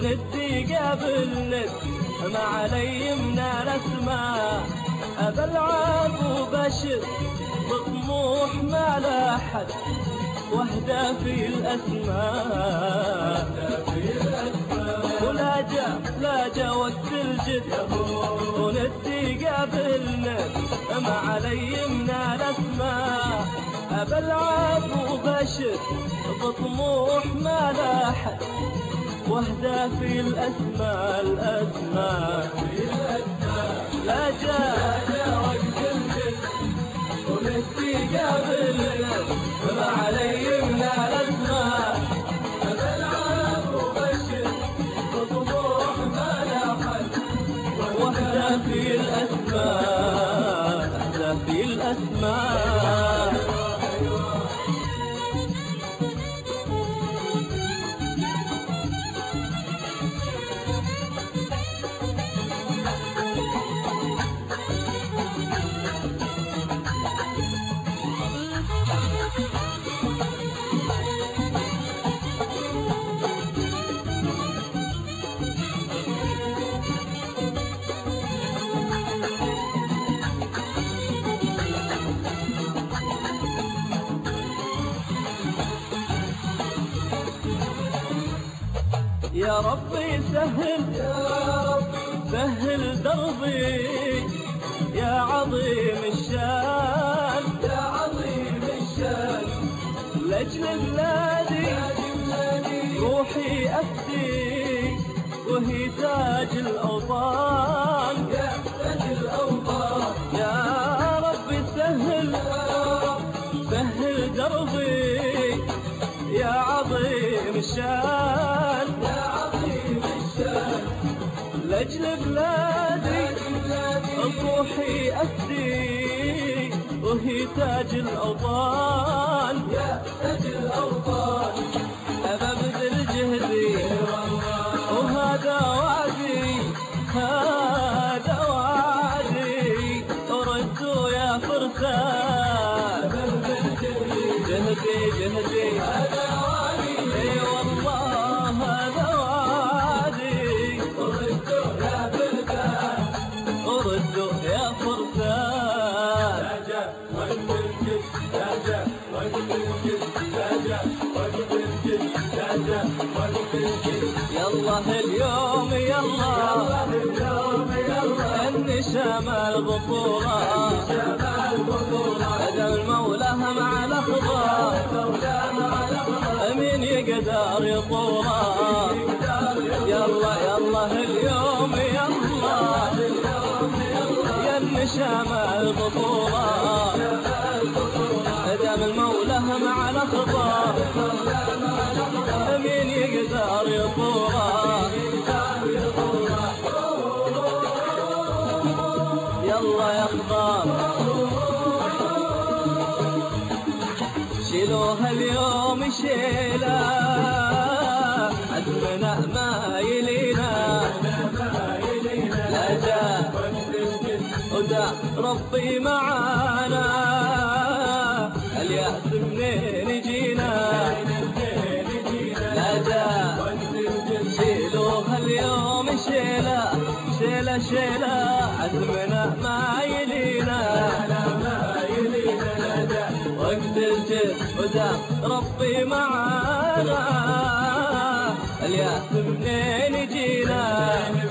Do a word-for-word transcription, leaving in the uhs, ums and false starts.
وندي قبل ند ما علي من الاسماء، ابى العب وبشر بطموح ما لا حد، واهدى في الاسماء ولا جا لا جا وقت الجد وندي قبل ند ما علي من الاسماء، ابى العب وبشر بطموح ما لا حد، واهدى في الاسماء الاسماء لا جا وقت الجد وندي قبل ما علي من الاسماء، ابى العب وبشر بطموح ما لا حد، واهدى في الاسماء اهدى في الاسماء. يا ربي سهل يا ربي سهل دربي، يا عظيم الشان يا عظيم الشان، لاجل بلادي روحي أفدي، وهي تاج الأوطان يا تاج الأوطان. يا ربي سهل سهل دربي، يا عظيم الشان لاجل بلادي روحي أفدي، وهي تاج الأوطان يا تاج الأوطان. أبى أبذل جهدي وهذا وعدي هذا وعدي، وردوا يا فرسان جهدي جهدي هذا وعدي، اي والله هذا وعدي، وردوا يا فرسان وردوا يا فرسان. لا جا وقت الجد لا جا وقت الجد لا جا وقت الجد لا جا وقت الجد. يلا اليوم يلا اليوم يلا النشام البطولة هدى المولى مع الأخضر، مين يقدر يطوله. يلا يلا اليوم يلا يا النشام البطولة هدى المولى مع الأخضر، مين يقدر يطوله. يلا يا خضار شيلوها اليوم شيلة، عزمنا ما يلينا لا جا ودا ربي معانا، اليأس منين يجينا لا جا. شيلوها اليوم شيلة شيلة شيلة، عزمنا ما يلينا وقت الجد ودا ربي معانا، اليأس منين يجينا